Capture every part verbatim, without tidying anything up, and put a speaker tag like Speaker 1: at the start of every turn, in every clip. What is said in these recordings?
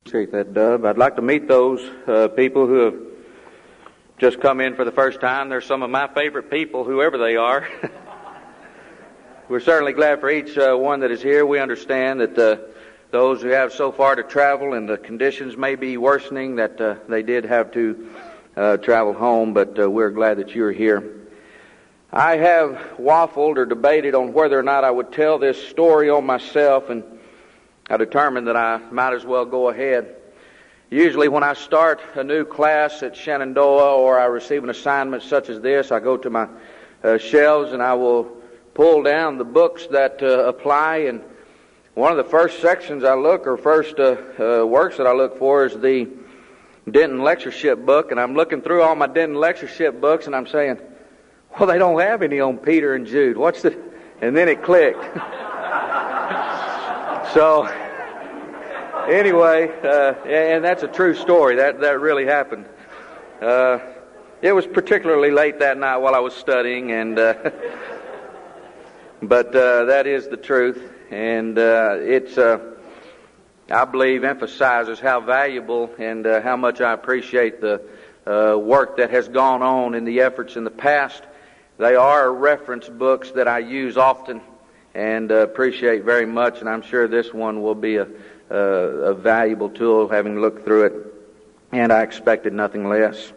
Speaker 1: Appreciate that, Dub. I'd like to meet those uh, people who have just come in for the first time. They're some of my favorite people, whoever they are. We're certainly glad for each uh, one that is here. We understand that uh, those who have so far to travel and the conditions may be worsening, that uh, they did have to uh, travel home, but uh, we're glad that you're here. I have waffled or debated on whether or not I would tell this story on myself, and I determined that I might as well go ahead. Usually when I start a new class at Shenandoah or I receive an assignment such as this, I go to my uh, shelves and I will pull down the books that uh, apply, and one of the first sections I look, or first uh, uh, works that I look for, is the Denton Lectureship book, and I'm looking through all my Denton Lectureship books and I'm saying, well, they don't have any on Peter and Jude. What's the... And then it clicked. So, anyway, uh, and that's a true story. That that really happened. Uh, it was particularly late that night while I was studying, and uh, but uh, that is the truth, and uh, it's uh, I believe emphasizes how valuable and uh, how much I appreciate the uh, work that has gone on in the efforts in the past. They are reference books that I use often and uh, appreciate very much, and I'm sure this one will be a, a, a valuable tool, having looked through it, and I expected nothing less.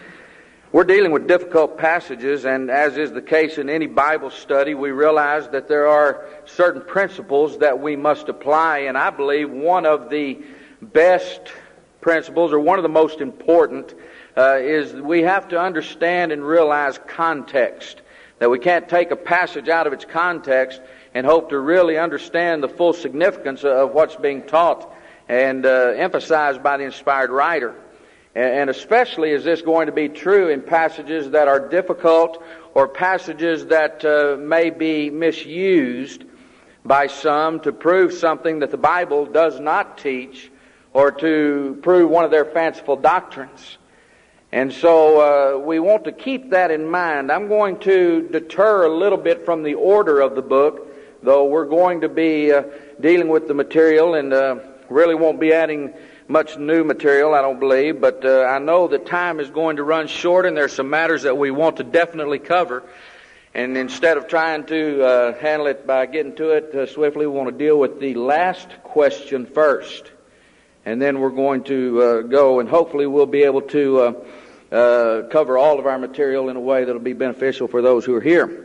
Speaker 1: We're dealing with difficult passages, and as is the case in any Bible study, we realize that there are certain principles that we must apply, and I believe one of the best principles, or one of the most important, uh, is we have to understand and realize context. That we can't take a passage out of its context and hope to really understand the full significance of what's being taught and uh, emphasized by the inspired writer. And especially is this going to be true in passages that are difficult or passages that uh, may be misused by some to prove something that the Bible does not teach or to prove one of their fanciful doctrines. And so uh, we want to keep that in mind. I'm going to deter a little bit from the order of the book, though we're going to be uh, dealing with the material and uh, really won't be adding much new material, I don't believe, but uh, I know that time is going to run short and there's some matters that we want to definitely cover. And instead of trying to uh, handle it by getting to it uh, swiftly, we want to deal with the last question first. And then we're going to uh, go, and hopefully we'll be able to uh, uh, cover all of our material in a way that will be beneficial for those who are here.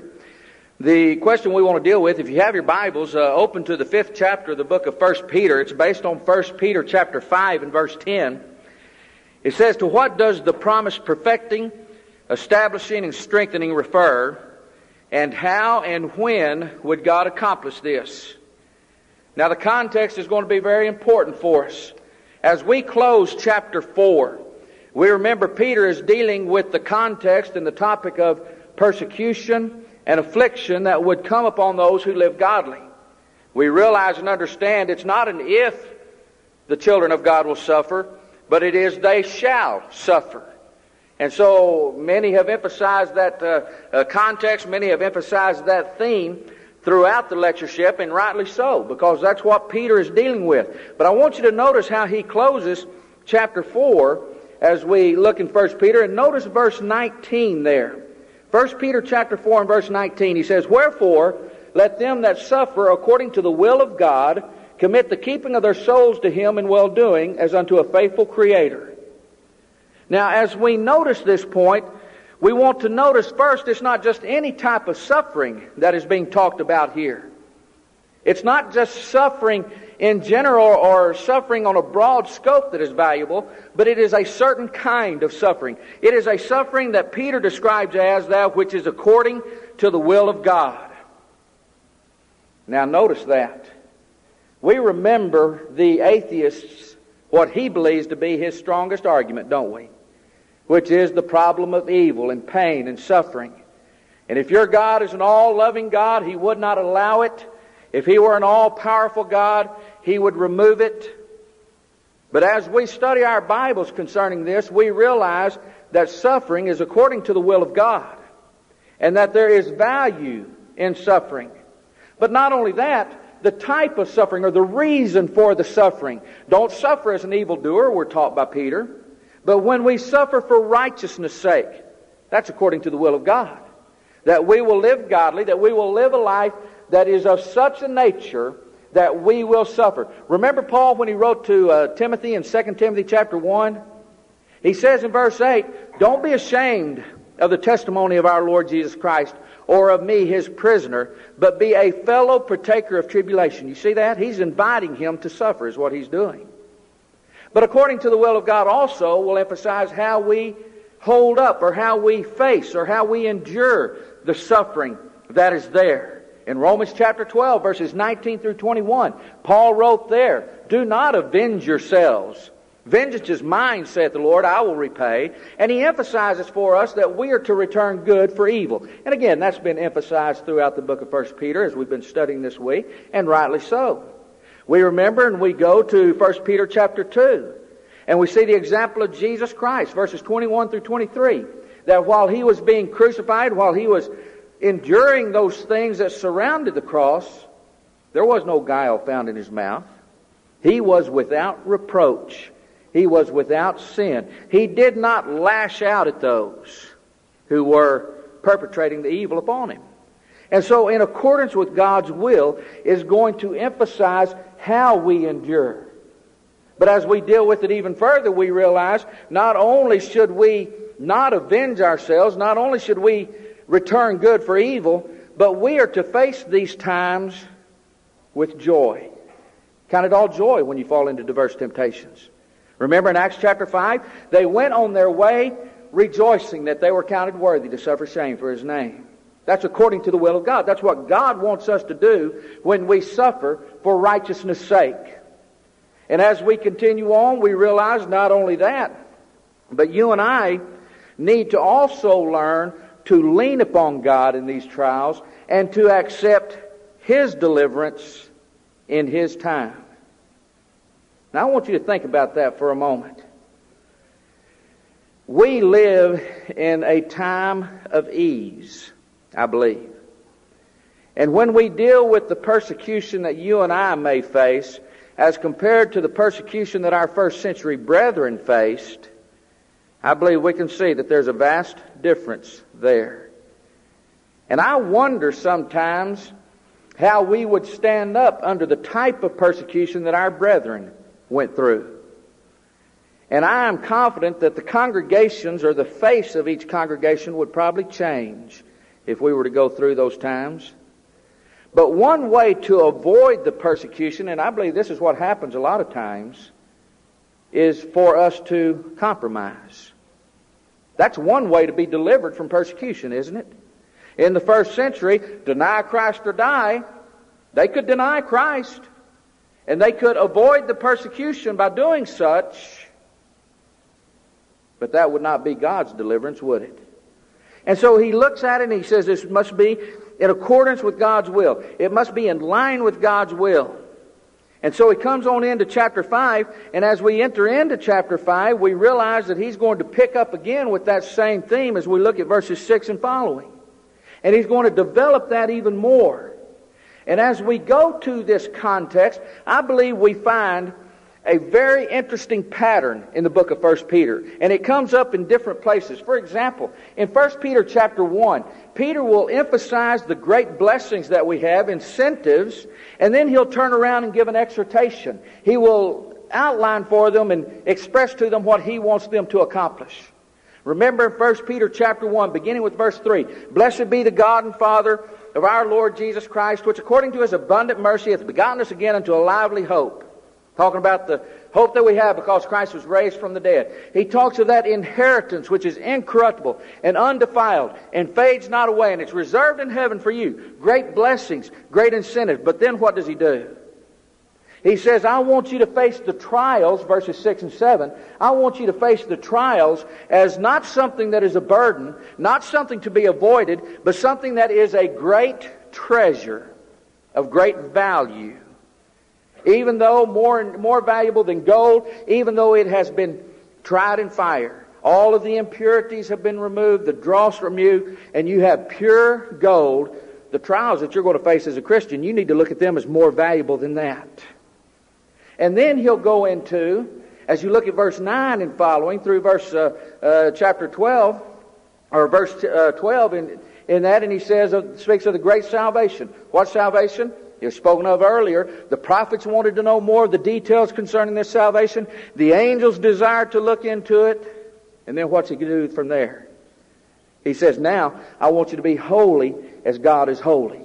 Speaker 1: The question we want to deal with, if you have your Bibles, uh, open to the fifth chapter of the book of First Peter. It's based on First Peter chapter five and verse ten. It says, "To what does the promise perfecting, establishing, and strengthening refer? And how and when would God accomplish this?" Now the context is going to be very important for us. As we close chapter four, we remember Peter is dealing with the context and the topic of persecution and affliction that would come upon those who live godly. We realize and understand it's not an if the children of God will suffer, but it is they shall suffer. And so many have emphasized that uh, uh, context, many have emphasized that theme throughout the lectureship, and rightly so, because that's what Peter is dealing with. But I want you to notice how he closes chapter four as we look in First Peter, and notice verse nineteen there. First Peter chapter four and verse nineteen, he says, "Wherefore, let them that suffer according to the will of God commit the keeping of their souls to Him in well-doing, as unto a faithful Creator." Now, as we notice this point, we want to notice first, it's not just any type of suffering that is being talked about here. It's not just suffering in general or suffering on a broad scope that is valuable, but it is a certain kind of suffering. It is a suffering that Peter describes as that which is according to the will of God. Now notice that. We remember the atheist's, what he believes to be his strongest argument, don't we? Which is the problem of evil and pain and suffering. And if your God is an all-loving God, He would not allow it. If He were an all-powerful God, He would remove it. But as we study our Bibles concerning this, we realize that suffering is according to the will of God, and that there is value in suffering. But not only that,
Speaker 2: the type of suffering or the reason for the suffering. Don't suffer as an evildoer, we're taught by Peter. But when we suffer for righteousness' sake, that's according to the will of God. That we will live godly, that we will live a life that is of such a nature that we will suffer. Remember Paul when he wrote to uh, Timothy in Second Timothy chapter one? He says in verse eight, "Don't be ashamed of the testimony of our Lord Jesus Christ, or of me, his prisoner, but be a fellow partaker of tribulation." You see that? He's inviting him to suffer is what he's doing. But according to the will of God also, we'll emphasize how we hold up, or how we face, or how we endure the suffering that is there. In Romans chapter twelve, verses nineteen through twenty-one, Paul wrote there, "Do not avenge yourselves. Vengeance is mine, saith the Lord, I will repay." And he emphasizes for us that we are to return good for evil. And again, that's been emphasized throughout the book of First Peter as we've been studying this week, and rightly so. We remember and we go to First Peter chapter two, and we see the example of Jesus Christ, verses twenty-one through twenty-three, that while he was being crucified, while he was enduring those things that surrounded the cross, there was no guile found in his mouth. He was without reproach. He was without sin. He did not lash out at those who were perpetrating the evil upon him. And so, in accordance with God's will, is going to emphasize how we endure. But as we deal with it even further, we realize not only should we not avenge ourselves, not only should we return good for evil, but we are to face these times with joy. Count it all joy when you fall into diverse temptations. Remember in Acts chapter five, they went on their way rejoicing that they were counted worthy to suffer shame for his name. That's according to the will of God. That's what God wants us to do when we suffer for righteousness' sake. And as we continue on, we realize not only that, but you and I need to also learn to lean upon God in these trials and to accept his deliverance in his time. Now I want you to think about that for a moment. We live in a time of ease, I believe. And when we deal with the persecution that you and I may face, as compared to the persecution that our first century brethren faced, I believe we can see that there's a vast difference there. And I wonder sometimes how we would stand up under the type of persecution that our brethren went through. And I am confident that the congregations or the face of each congregation would probably change if we were to go through those times. But one way to avoid the persecution, and I believe this is what happens a lot of times, is for us to compromise. That's one way to be delivered from persecution, isn't it? In the first century, deny Christ or die, they could deny Christ. And they could avoid the persecution by doing such. But that would not be God's deliverance, would it? And so he looks at it and he says this must be in accordance with God's will. It must be in line with God's will. And so he comes on into chapter five, and as we enter into chapter five, we realize that he's going to pick up again with that same theme as we look at verses six and following. And he's going to develop that even more. And as we go to this context, I believe we find a very interesting pattern in the book of First Peter. And it comes up in different places. For example, in First Peter chapter one, Peter will emphasize the great blessings that we have, incentives, and then he'll turn around and give an exhortation. He will outline for them and express to them what he wants them to accomplish. Remember in First Peter chapter one, beginning with verse three, "Blessed be the God and Father of our Lord Jesus Christ, which according to his abundant mercy hath begotten us again unto a lively hope." Talking about the hope that we have because Christ was raised from the dead. He talks of that inheritance which is incorruptible and undefiled and fades not away, and it's reserved in heaven for you. Great blessings, great incentives. But then what does he do? He says, I want you to face the trials, verses six and seven. I want you to face the trials as not something that is a burden, not something to be avoided, but something that is a great treasure of great value. Even though more more valuable than gold, even though it has been tried in fire. All of the impurities have been removed, the dross removed, and you have pure gold the trials that you're going to face as a Christian, you need to look at them as more valuable than that. And then he'll go into, as you look at verse nine and following, through verse uh, uh, chapter twelve, or verse uh, twelve in, in that, and he says, uh, speaks of the great salvation. What salvation? It was spoken of earlier. The prophets wanted to know more of the details concerning this salvation. The angels desired to look into it. And then what's he going to do from there? He says, now, I want you to be holy as God is holy.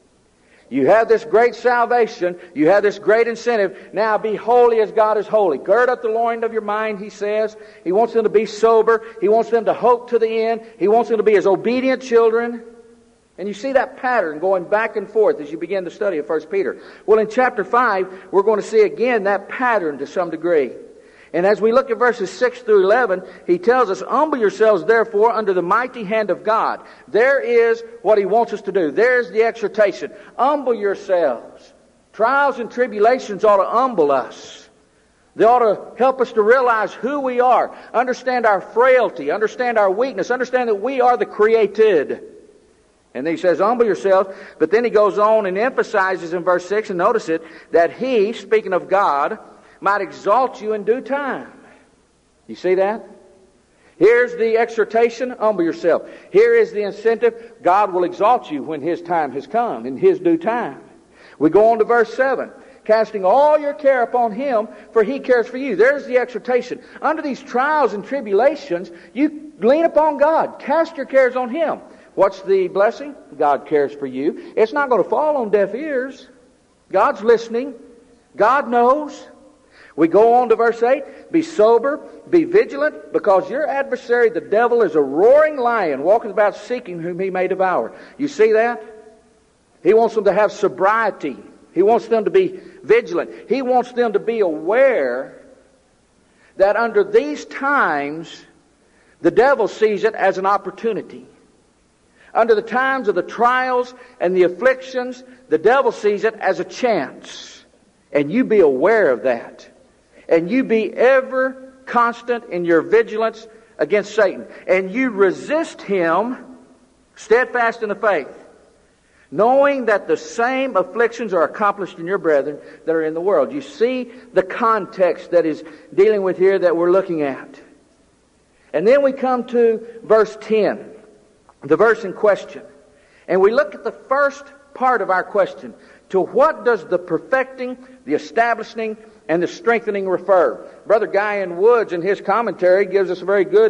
Speaker 2: You have this great salvation. You have this great incentive. Now be holy as God is holy. Gird up the loins of your mind, he says. He wants them to be sober. He wants them to hope to the end. He wants them to be as obedient children. And you see that pattern going back and forth as you begin to study of First Peter. Well, in chapter five, we're going to see again that pattern to some degree. And as we look at verses six through eleven, he tells us, humble yourselves therefore under the mighty hand of God. There is what he wants us to do. There's the exhortation. Humble yourselves. Trials and tribulations ought to humble us. They ought to help us to realize who we are, understand our frailty, understand our weakness, understand that we are the created. And then he says, humble yourselves. But then he goes on and emphasizes in verse six, and notice it, that he, speaking of God, might exalt you in due time. You see that? Here's the exhortation, humble yourself. Here is the incentive, God will exalt you when his time has come, in his due time. We go on to verse seven. Casting all your care upon him, for he cares for you. There's the exhortation. Under these trials and tribulations, you lean upon God. Cast your cares on him. What's the blessing? God cares for you. It's not going to fall on deaf ears. God's listening. God knows. We go on to verse eight. Be sober, be vigilant, because your adversary, the devil, is a roaring lion, walking about seeking whom he may devour. You see that? He wants them to have sobriety. He wants them to be vigilant. He wants them to be aware that under these times, the devil sees it as an opportunity. Under the times of the trials and the afflictions, the devil sees it as a chance. And you be aware of that. And you be ever constant in your vigilance against Satan. And you resist him, steadfast in the faith, knowing that the same afflictions are accomplished in your brethren that are in the world. You see the context that is dealing with here that we're looking at. And then we come to verse ten. The verse in question. And we look at the first part of our question. To what does the perfecting, the establishing, and the strengthening refer? Brother Guy in Woods in his commentary gives us a very good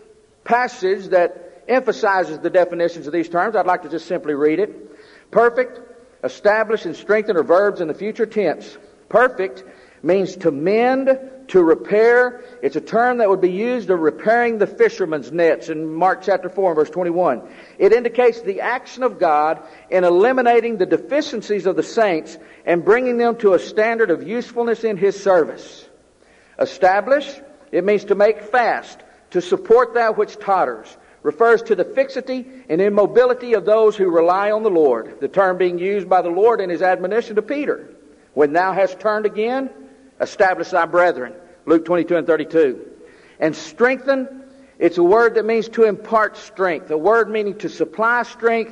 Speaker 2: passage that emphasizes the definitions of these terms. I'd like to just simply read it. Perfect, establish, and strengthen are verbs in the future tense. Perfect means to mend, to repair. It's a term that would be used of repairing the fisherman's nets in Mark chapter four and verse twenty-one. It indicates the action of God in eliminating the deficiencies of the saints and bringing them to a standard of usefulness in his service. Establish, it means to make fast, to support that which totters. Refers to the fixity and immobility of those who rely on the Lord. The term being used by the Lord in his admonition to Peter. When thou hast turned again, establish thy brethren. Luke twenty-two and thirty-two. And strengthen, it's a word that means to impart strength. A word meaning to supply strength,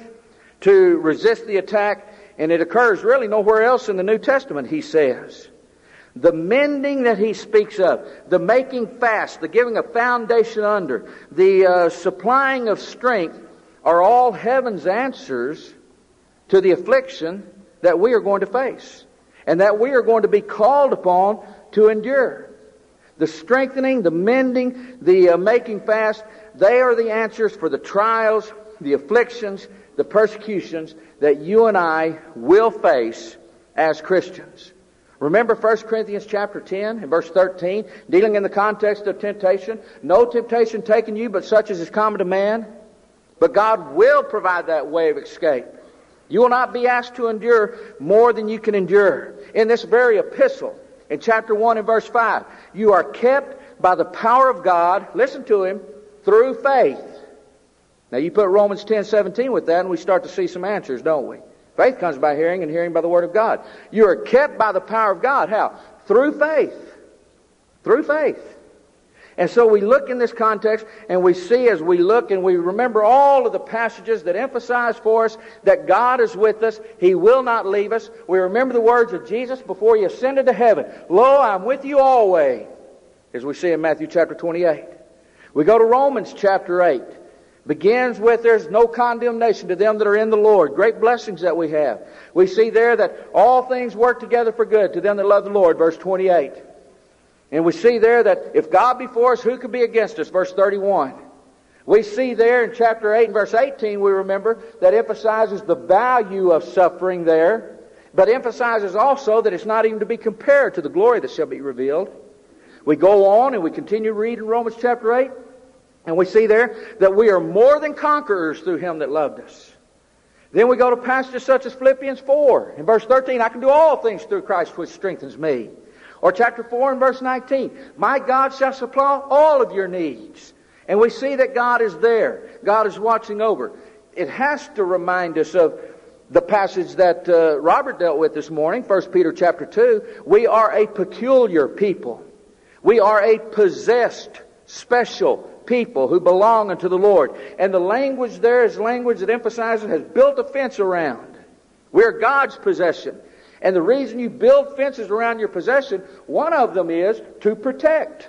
Speaker 2: to resist the attack. And it occurs really nowhere else in the New Testament, he says. The mending that he speaks of, the making fast, the giving a foundation under, the uh, supplying of strength are all heaven's answers to the affliction that we are going to face. And that we are going to be called upon to endure. The strengthening, the mending, the uh, making fast, they are the answers for the trials, the afflictions, the persecutions that you and I will face as Christians. Remember First Corinthians chapter ten and verse thirteen, dealing in the context of temptation. No temptation taken you but such as is common to man. But God will provide that way of escape. You will not be asked to endure more than you can endure. In this very epistle, in chapter one and verse five, you are kept by the power of God, listen to him, through faith. Now you put Romans ten seventeen with that and we start to see some answers, don't we? Faith comes by hearing and hearing by the word of God. You are kept by the power of God. How? Through faith. Through faith. And so we look in this context, and we see as we look and we remember all of the passages that emphasize for us that God is with us. He will not leave us. We remember the words of Jesus before He ascended to heaven. Lo, I'm with you always, as we see in Matthew chapter twenty-eight. We go to Romans chapter eight. Begins with, there's no condemnation to them that are in the Lord. Great blessings that we have. We see there that all things work together for good to them that love the Lord, verse twenty-eight. And we see there that if God be for us, who could be against us? Verse thirty-one. We see there in chapter eight and verse eighteen, we remember, that emphasizes the value of suffering there, but emphasizes also that it's not even to be compared to the glory that shall be revealed. We go on and we continue reading Romans chapter eight, and we see there that we are more than conquerors through Him that loved us. Then we go to passages such as Philippians four. In verse thirteen, I can do all things through Christ which strengthens me. Or chapter four and verse nineteen, my God shall supply all of your needs. And we see that God is there. God is watching over. It has to remind us of the passage that uh, Robert dealt with this morning, First Peter chapter two. We are a peculiar people. We are a possessed, special people who belong unto the Lord. And the language there is language that emphasizes has built a fence around. We're God's possession. And the reason you build fences around your possession, one of them is to protect.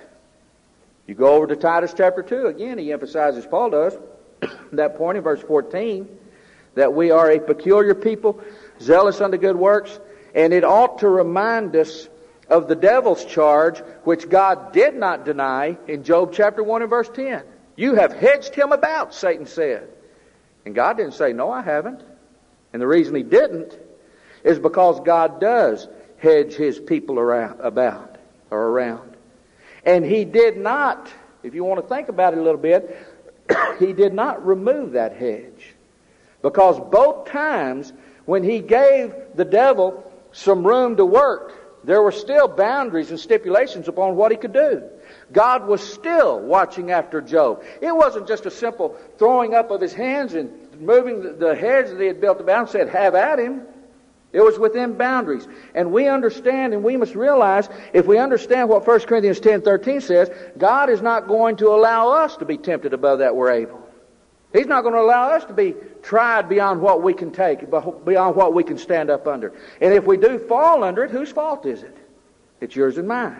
Speaker 2: You go over to Titus chapter two, again he emphasizes, Paul does, that point in verse fourteen, that we are a peculiar people, zealous unto good works, and it ought to remind us of the devil's charge, which God did not deny in Job chapter one and verse ten. You have hedged him about, Satan said. And God didn't say, no, I haven't. And the reason He didn't is because God does hedge His people around, about or around. And He did not, if you want to think about it a little bit, He did not remove that hedge. Because both times when He gave the devil some room to work, there were still boundaries and stipulations upon what he could do. God was still watching after Job. It wasn't just a simple throwing up of his hands and moving the, the hedge that he had built about and said, have at him. It was within boundaries. And we understand, and we must realize, if we understand what First Corinthians ten thirteen says, God is not going to allow us to be tempted above that we're able. He's not going to allow us to be tried beyond what we can take, beyond what we can stand up under. And if we do fall under it, whose fault is it? It's yours and mine.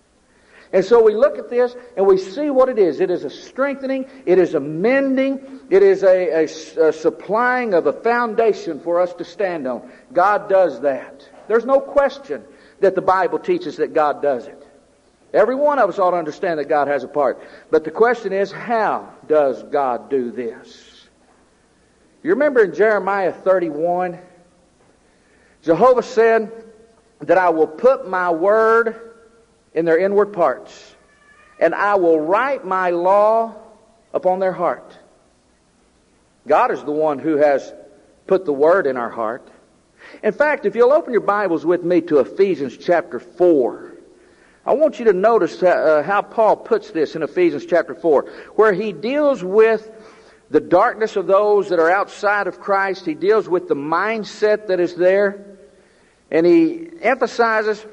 Speaker 2: And so we look at this and we see what it is. It is a strengthening, it is a mending, it is a, a, a supplying of a foundation for us to stand on. God does that. There's no question that the Bible teaches that God does it. Every one of us ought to understand that God has a part. But the question is, how does God do this? You remember in Jeremiah thirty-one, Jehovah said that I will put my word in their inward parts, and I will write my law upon their heart. God is the one who has put the word in our heart. In fact, if you'll open your Bibles with me to Ephesians chapter four, I want you to notice uh, how Paul puts this in Ephesians chapter four, where he deals with the darkness of those that are outside of Christ. He deals with the mindset that is there. And he emphasizes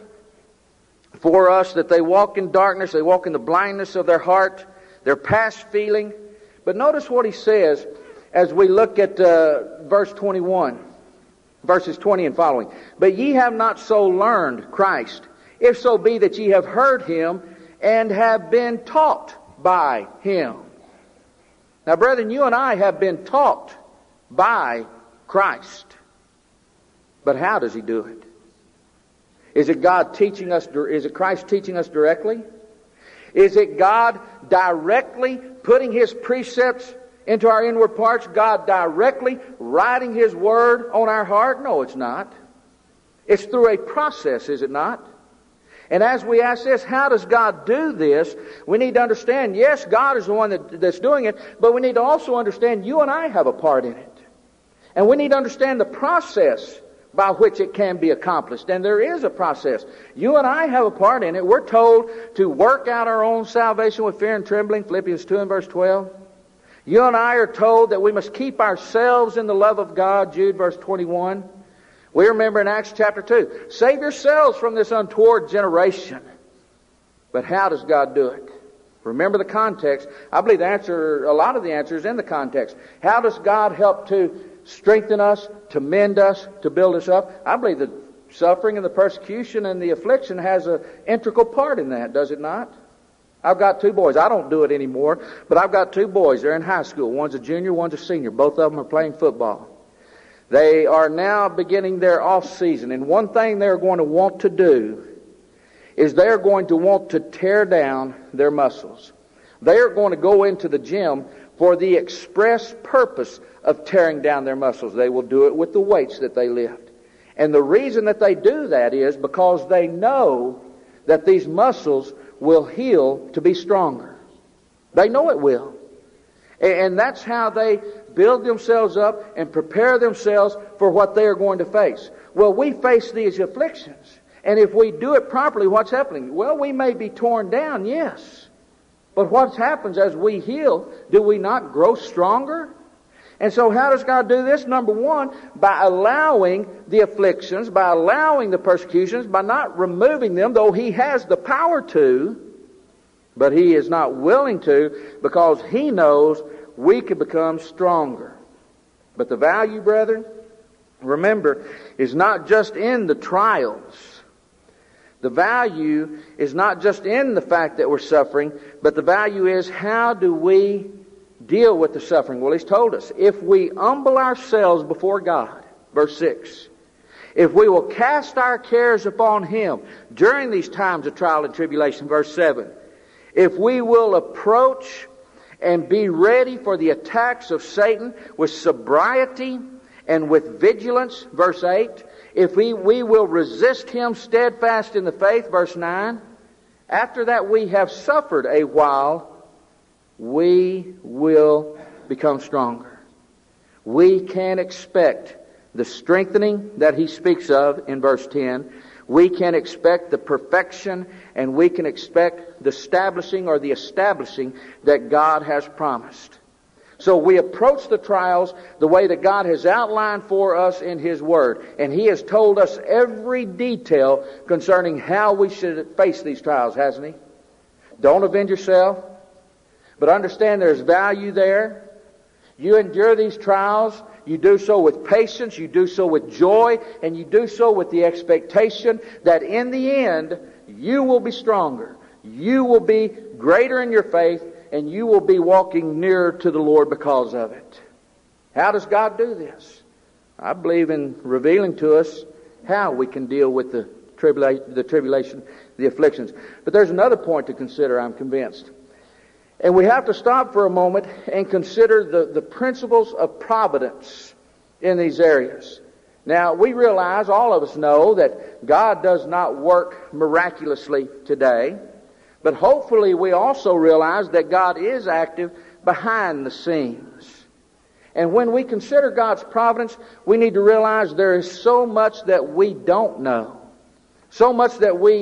Speaker 2: for us that they walk in darkness, they walk in the blindness of their heart, their past feeling. But notice what he says as we look at uh, verse twenty-one, verses twenty and following. But ye have not so learned Christ, if so be that ye have heard Him and have been taught by Him. Now, brethren, you and I have been taught by Christ. But how does He do it? Is it God teaching us, is it Christ teaching us directly? Is it God directly putting His precepts into our inward parts? God directly writing His word on our heart? No, it's not. It's through a process, is it not? And as we ask this, how does God do this? We need to understand, yes, God is the one that, that's doing it, but we need to also understand you and I have a part in it. And we need to understand the process by which it can be accomplished. And there is a process. You and I have a part in it. We're told to work out our own salvation with fear and trembling, Philippians two and verse twelve. You and I are told that we must keep ourselves in the love of God, Jude verse twenty-one. We remember in Acts chapter two, save yourselves from this untoward generation. But how does God do it? Remember the context. I believe the answer, a lot of the answer is in the context. How does God help to strengthen us, to mend us, to build us up? I believe the suffering and the persecution and the affliction has an integral part in that, does it not? I've got two boys. I don't do it anymore, but I've got two boys. They're in high school. One's a junior, one's a senior. Both of them are playing football. They are now beginning their off season, and one thing they're going to want to do is they're going to want to tear down their muscles. They're going to go into the gym for the express purpose of tearing down their muscles. They will do it with the weights that they lift. And the reason that they do that is because they know that these muscles will heal to be stronger. They know it will. And that's how they build themselves up and prepare themselves for what they are going to face. Well, we face these afflictions. And if we do it properly, what's happening? Well, we may be torn down, yes. But what happens as we heal? Do we not grow stronger? And so how does God do this? Number one, by allowing the afflictions, by allowing the persecutions, by not removing them, though He has the power to, but He is not willing to, because He knows we can become stronger. But the value, brethren, remember, is not just in the trials. The value is not just in the fact that we're suffering, but the value is how do we deal with the suffering? Well, He's told us, if we humble ourselves before God, verse six, if we will cast our cares upon Him during these times of trial and tribulation, verse seven, if we will approach and be ready for the attacks of Satan with sobriety and with vigilance, verse eight, if we, we will resist him steadfast in the faith, verse nine, after that we have suffered a while, we will become stronger. We can expect the strengthening that he speaks of in verse ten. We can expect the perfection, and we can expect the establishing or the establishing that God has promised. So we approach the trials the way that God has outlined for us in His Word. And He has told us every detail concerning how we should face these trials, hasn't He? Don't avenge yourself, but understand there's value there. You endure these trials. You do so with patience, you do so with joy, and you do so with the expectation that in the end, you will be stronger. You will be greater in your faith, and you will be walking nearer to the Lord because of it. How does God do this? I believe in revealing to us how we can deal with the tribulation, the tribulation, the afflictions. But there's another point to consider, I'm convinced. And we have to stop for a moment and consider the, the principles of providence in these areas. Now, we realize, all of us know, that God does not work miraculously today. But hopefully we also realize that God is active behind the scenes. And when we consider God's providence, we need to realize there is so much that we don't know. So much that we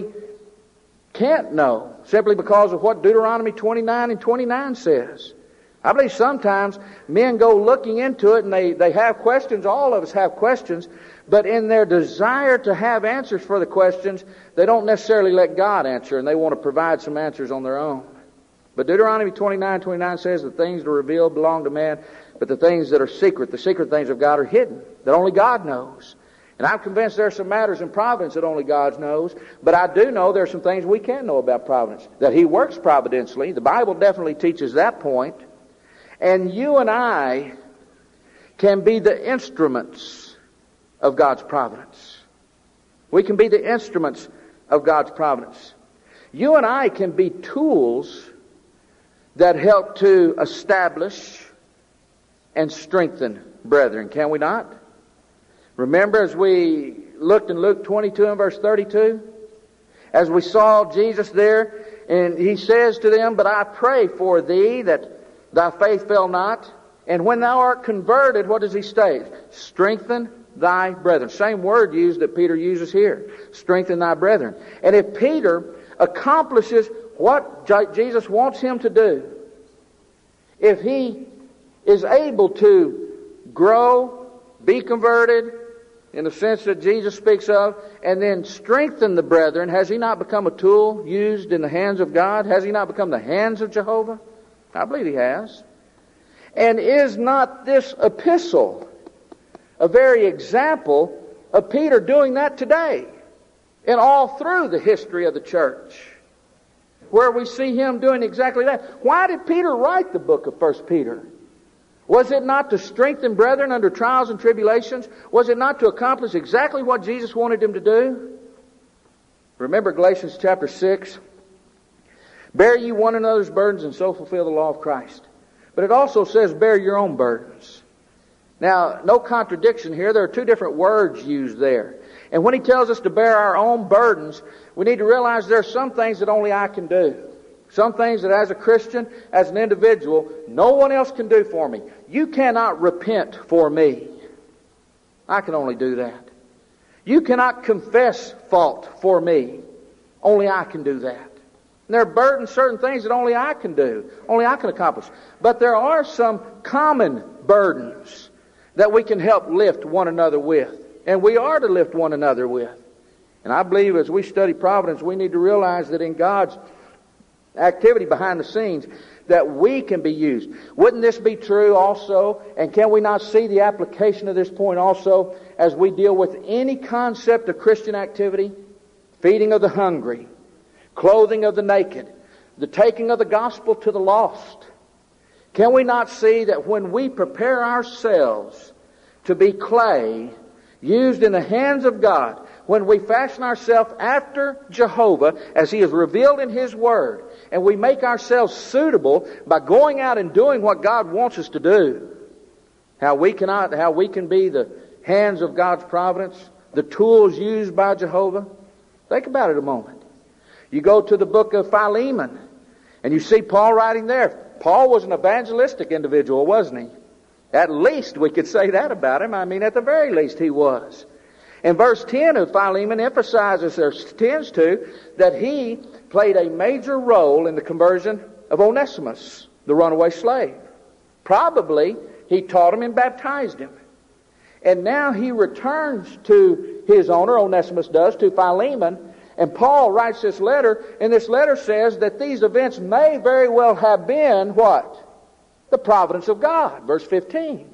Speaker 2: can't know, simply because of what Deuteronomy twenty-nine and twenty-nine says. I believe sometimes men go looking into it and they, they have questions. All of us have questions. But in their desire to have answers for the questions, they don't necessarily let God answer, and they want to provide some answers on their own. But Deuteronomy twenty-nine twenty-nine says the things that are revealed belong to man, but the things that are secret, the secret things of God, are hidden, that only God knows. And I'm convinced there are some matters in providence that only God knows, but I do know there are some things we can know about providence, that He works providentially. The Bible definitely teaches that point. And you and I can be the instruments of God's providence. We can be the instruments of God's providence. You and I can be tools that help to establish and strengthen brethren, can we not? Remember, as we looked in Luke twenty-two and verse thirty-two, as we saw Jesus there, and He says to them, "But I pray for thee that thy faith fail not. And when thou art converted," what does He state? "Strengthen thy brethren." Same word used that Peter uses here. Strengthen thy brethren. And if Peter accomplishes what Jesus wants him to do, if he is able to grow, be converted, in the sense that Jesus speaks of, and then strengthen the brethren. Has he not become a tool used in the hands of God? Has he not become the hands of Jehovah? I believe he has. And is not this epistle a very example of Peter doing that today and all through the history of the church, where we see him doing exactly that? Why did Peter write the book of First Peter? Was it not to strengthen brethren under trials and tribulations? Was it not to accomplish exactly what Jesus wanted him to do? Remember Galatians chapter six. Bear ye one another's burdens and so fulfill the law of Christ. But it also says bear your own burdens. Now, no contradiction here. There are two different words used there. And when he tells us to bear our own burdens, we need to realize there are some things that only I can do. Some things that as a Christian, as an individual, no one else can do for me. You cannot repent for me. I can only do that. You cannot confess fault for me. Only I can do that. And there are burdens, certain things that only I can do. Only I can accomplish. But there are some common burdens that we can help lift one another with. And we are to lift one another with. And I believe as we study providence, we need to realize that in God's activity behind the scenes, that we can be used. Wouldn't this be true also? And can we not see the application of this point also as we deal with any concept of Christian activity? Feeding of the hungry, clothing of the naked, the taking of the gospel to the lost. Can we not see that when we prepare ourselves to be clay used in the hands of God, when we fashion ourselves after Jehovah as He is revealed in His Word, and we make ourselves suitable by going out and doing what God wants us to do, how we cannot, how we can be the hands of God's providence, the tools used by Jehovah? Think about it a moment. You go to the book of Philemon, and you see Paul writing there. Paul was an evangelistic individual, wasn't he? At least we could say that about him. I mean, at the very least he was. And verse ten of Philemon emphasizes, or tends to, that he played a major role in the conversion of Onesimus, the runaway slave. Probably he taught him and baptized him. And now he returns to his owner, Onesimus does, to Philemon, and Paul writes this letter, and this letter says that these events may very well have been, what? The providence of God. Verse fifteen.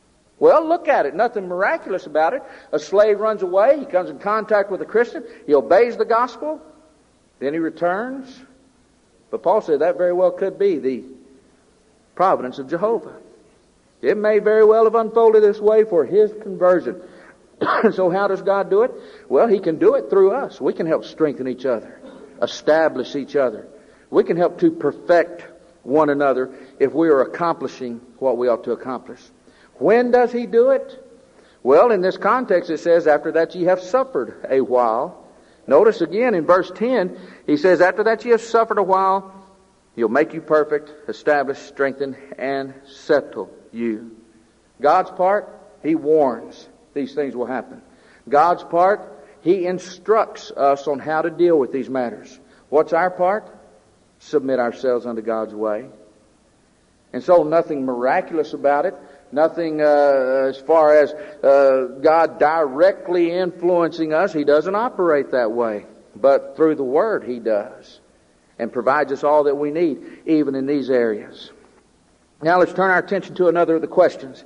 Speaker 2: Well, look at it. Nothing miraculous about it. A slave runs away. He comes in contact with a Christian. He obeys the gospel. Then he returns. But Paul said that very well could be the providence of Jehovah. It may very well have unfolded this way for his conversion. So how does God do it? Well, He can do it through us. We can help strengthen each other, establish each other. We can help to perfect one another if we are accomplishing what we ought to accomplish. When does He do it? Well, in this context it says, after that ye have suffered a while. Notice again in verse ten, he says, after that ye have suffered a while, He'll make you perfect, establish, strengthen, and settle you. God's part, He warns these things will happen. God's part, He instructs us on how to deal with these matters. What's our part? Submit ourselves unto God's way. And so nothing miraculous about it. Nothing uh, as far as uh, God directly influencing us. He doesn't operate that way. But through the Word He does. And provides us all that we need, even in these areas. Now let's turn our attention to another of the questions.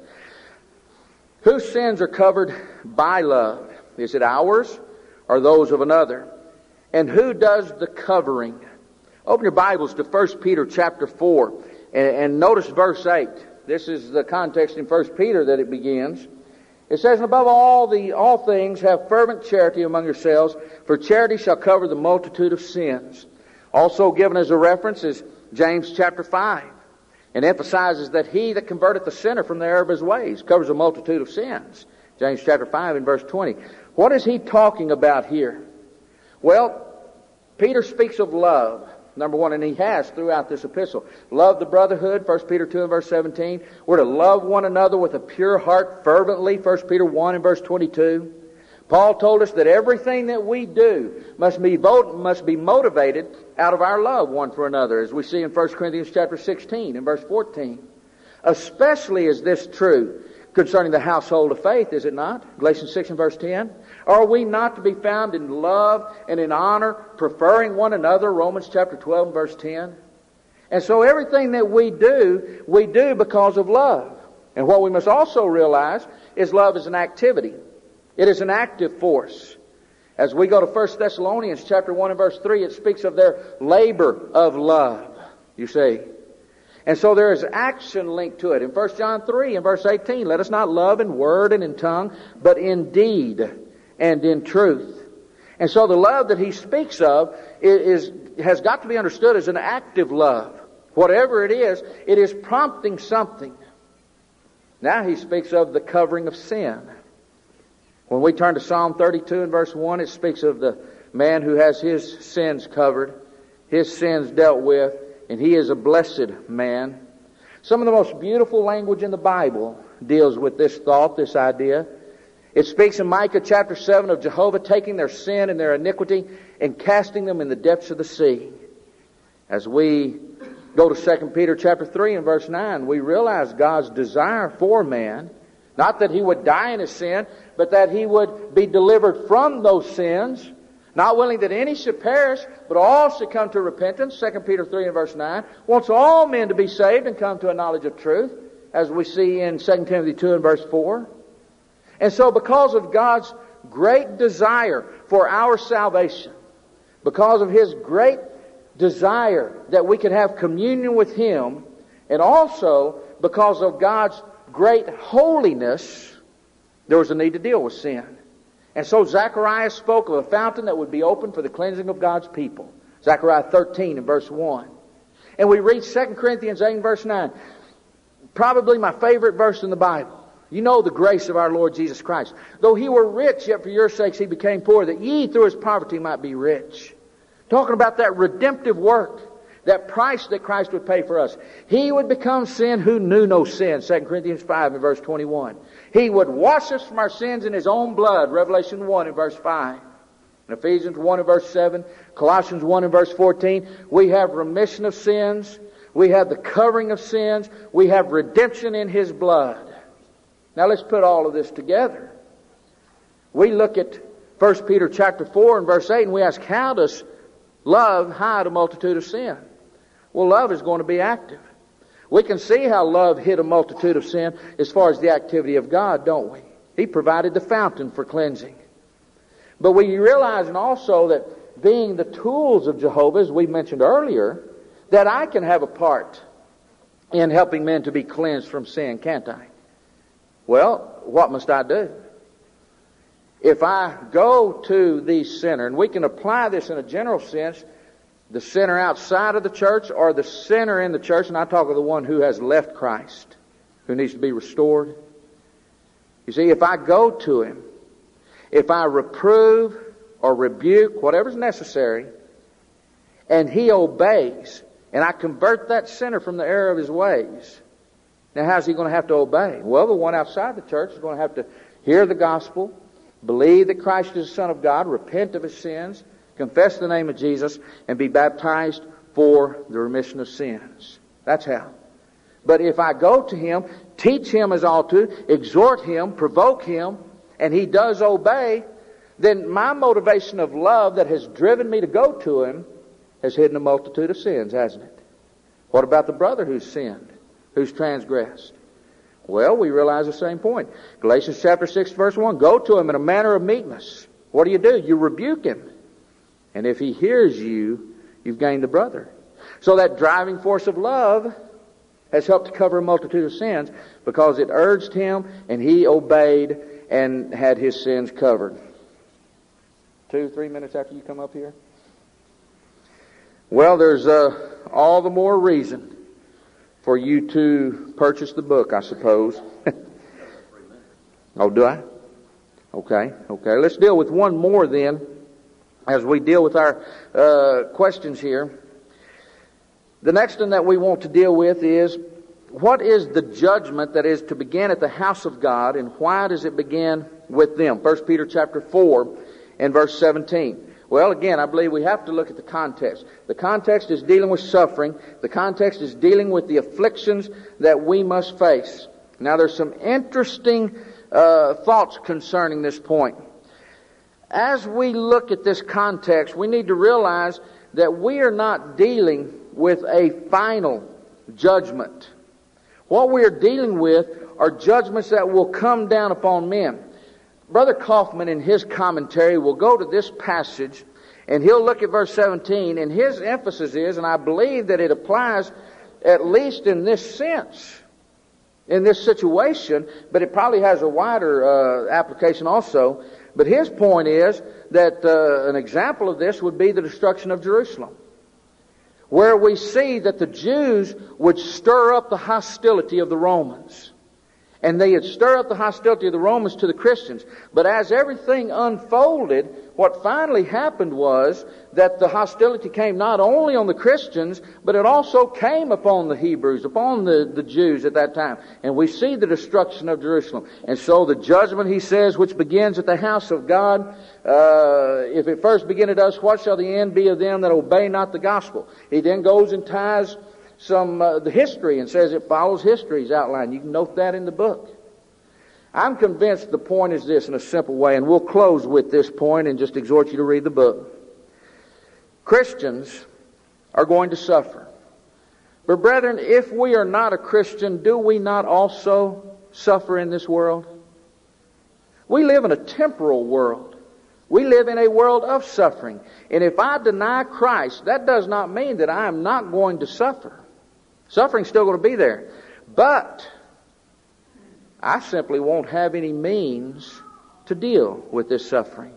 Speaker 2: Whose sins are covered by love? Is it ours or those of another? And who does the covering? Open your Bibles to First Peter chapter four and, and notice verse eight. This is the context in First Peter that it begins. It says, and above all the all things have fervent charity among yourselves, for charity shall cover the multitude of sins. Also given as a reference is James chapter five. And emphasizes that he that converteth the sinner from the error of his ways covers a multitude of sins. James chapter five and verse twenty. What is he talking about here? Well, Peter speaks of love, number one, and he has throughout this epistle. Love the brotherhood, First Peter two and verse seventeen. We're to love one another with a pure heart fervently, First Peter one and verse twenty-two. Paul told us that everything that we do must be must be motivated out of our love one for another, as we see in First Corinthians chapter sixteen and verse fourteen. Especially is this true concerning the household of faith, is it not? Galatians six and verse ten. Are we not to be found in love and in honor, preferring one another? Romans chapter twelve and verse ten. And so everything that we do, we do because of love. And what we must also realize is love is an activity. It is an active force. As we go to First Thessalonians chapter one and verse three, it speaks of their labor of love, you see. And so there is action linked to it. In First John three and verse eighteen, let us not love in word and in tongue, but in deed and in truth. And so the love that he speaks of is, is has got to be understood as an active love. Whatever it is, it is prompting something. Now he speaks of the covering of sin. When we turn to Psalm thirty-two and verse one, it speaks of the man who has his sins covered, his sins dealt with, and he is a blessed man. Some of the most beautiful language in the Bible deals with this thought, this idea. It speaks in Micah chapter seven of Jehovah taking their sin and their iniquity and casting them in the depths of the sea. As we go to Second Peter chapter three and verse nine, we realize God's desire for man, not that he would die in his sin, but that he would be delivered from those sins, not willing that any should perish, but all should come to repentance. Second Peter three and verse nine wants all men to be saved and come to a knowledge of truth, as we see in Second Timothy two and verse four. And so because of God's great desire for our salvation, because of His great desire that we could have communion with Him, and also because of God's great holiness, there was a need to deal with sin. And so Zechariah spoke of a fountain that would be open for the cleansing of God's people. Zechariah thirteen and verse one. And we read Second Corinthians eight and verse nine. Probably my favorite verse in the Bible. You know the grace of our Lord Jesus Christ. Though He were rich, yet for your sakes He became poor, that ye through His poverty might be rich. Talking about that redemptive work, that price that Christ would pay for us. He would become sin who knew no sin. Second Corinthians five and verse twenty-one. He would wash us from our sins in His own blood. Revelation one and verse five. In Ephesians one and verse seven. Colossians one and verse fourteen. We have remission of sins. We have the covering of sins. We have redemption in His blood. Now let's put all of this together. We look at First Peter chapter four and verse eight and we ask, how does love hide a multitude of sin? Well, love is going to be active. We can see how love hid a multitude of sin as far as the activity of God, don't we? He provided the fountain for cleansing. But we realize also that being the tools of Jehovah, as we mentioned earlier, that I can have a part in helping men to be cleansed from sin, can't I? Well, what must I do? If I go to the sinner, and we can apply this in a general sense, the sinner outside of the church or the sinner in the church, and I talk of the one who has left Christ, who needs to be restored. You see, if I go to him, if I reprove or rebuke, whatever's necessary, and he obeys, and I convert that sinner from the error of his ways, now how's he going to have to obey? Well, the one outside the church is going to have to hear the gospel, believe that Christ is the Son of God, repent of his sins, confess the name of Jesus, and be baptized for the remission of sins. That's how. But if I go to him, teach him as I ought to, exhort him, provoke him, and he does obey, then my motivation of love that has driven me to go to him has hidden a multitude of sins, hasn't it? What about the brother who's sinned, who's transgressed? Well, we realize the same point. Galatians chapter six, verse one, go to him in a manner of meekness. What do you do? You rebuke him. And if he hears you, you've gained the brother. So that driving force of love has helped to cover a multitude of sins because it urged him and he obeyed and had his sins covered. Two, three minutes after you come up here. Well, there's uh, all the more reason for you to purchase the book, I suppose. Oh, do I? Okay, okay. Let's deal with one more then as we deal with our uh, questions here. The next one that we want to deal with is, what is the judgment that is to begin at the house of God, and why does it begin with them? First Peter chapter four and verse seventeen. Well, again, I believe we have to look at the context. The context is dealing with suffering. The context is dealing with the afflictions that we must face. Now there's some interesting uh, thoughts concerning this point. As we look at this context, we need to realize that we are not dealing with a final judgment. What we are dealing with are judgments that will come down upon men. Brother Kaufman in his commentary will go to this passage and he'll look at verse seventeen, and his emphasis is, and I believe that it applies at least in this sense, in this situation, but it probably has a wider uh, application also. But his point is that uh, an example of this would be the destruction of Jerusalem, where we see that the Jews would stir up the hostility of the Romans. And they would stir up the hostility of the Romans to the Christians. But as everything unfolded, what finally happened was that the hostility came not only on the Christians, but it also came upon the Hebrews, upon the, the Jews at that time. And we see the destruction of Jerusalem. And so the judgment, he says, which begins at the house of God, uh, if it first begin at us, what shall the end be of them that obey not the gospel? He then goes and ties some uh, the history and says it follows history's outline. You can note that in the book. I'm convinced the point is this in a simple way, and we'll close with this point and just exhort you to read the book. Christians are going to suffer. But brethren, if we are not a Christian, do we not also suffer in this world? We live in a temporal world. We live in a world of suffering. And if I deny Christ, that does not mean that I am not going to suffer. Suffering's still going to be there. But I simply won't have any means to deal with this suffering.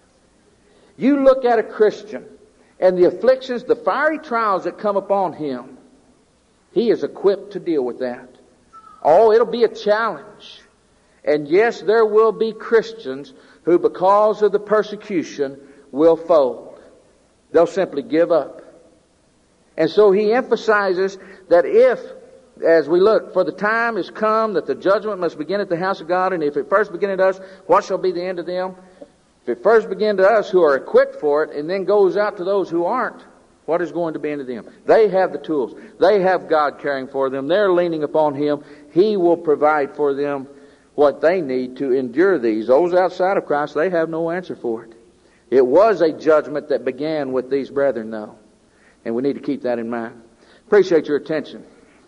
Speaker 2: You look at a Christian and the afflictions, the fiery trials that come upon him, he is equipped to deal with that. Oh, it'll be a challenge. And yes, there will be Christians who, because of the persecution, will fold. They'll simply give up. And so he emphasizes that if, as we look, for the time is come that the judgment must begin at the house of God, and if it first begin at us, what shall be the end of them? If it first begin to us who are equipped for it, and then goes out to those who aren't, what is going to be into them? They have the tools. They have God caring for them. They're leaning upon Him. He will provide for them what they need to endure these. Those outside of Christ, they have no answer for it. It was a judgment that began with these brethren, though. And we need to keep that in mind. Appreciate your attention.